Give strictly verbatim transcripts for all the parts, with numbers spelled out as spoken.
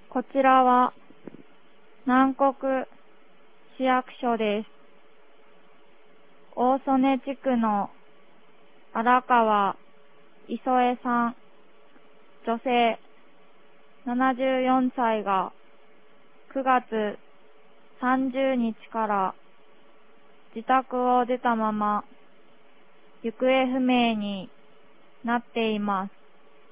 こちらは南国市役所です。大曽根地区の荒川磯江さん、女性、ななじゅうよんさいがくがつさんじゅうにちから自宅を出たまま行方不明になっています。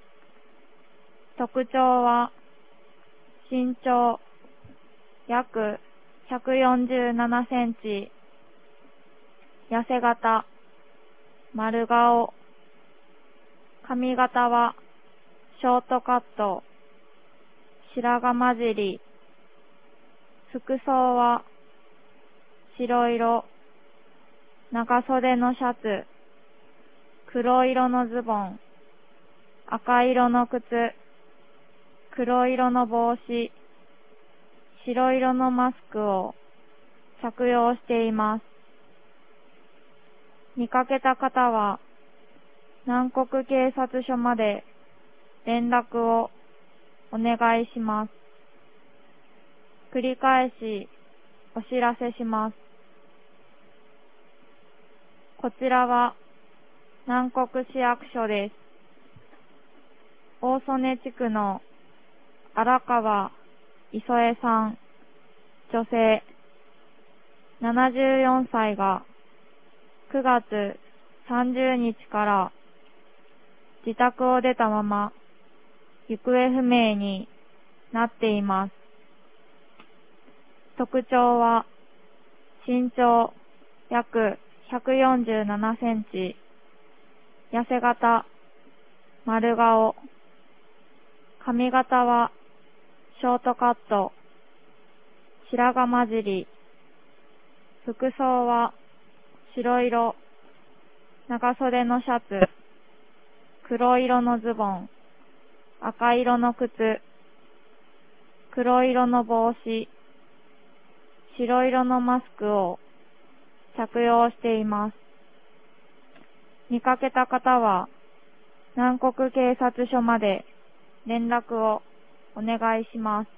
特徴は身長約ひゃくよんじゅうななセンチ、痩せ型、丸顔、髪型はショートカット、白髪混じり、服装は白色、長袖のシャツ、黒色のズボン、赤色の靴、黒色の帽子、白色のマスクを着用しています。見かけた方は南国警察署まで連絡をお願いします。繰り返しお知らせします。こちらは南国市役所です。大曽根地区の荒川磯江さん、女性、ななじゅうよんさいがくがつさんじゅうにちから自宅を出たまま行方不明になっています。特徴は身長約ひゃくよんじゅうななセンチ、痩せ型、丸顔、髪型はショートカット、白髪混じり、服装は白色、長袖のシャツ、黒色のズボン、赤色の靴、黒色の帽子、白色のマスクを着用しています。見かけた方は南国警察署まで連絡をお願いします。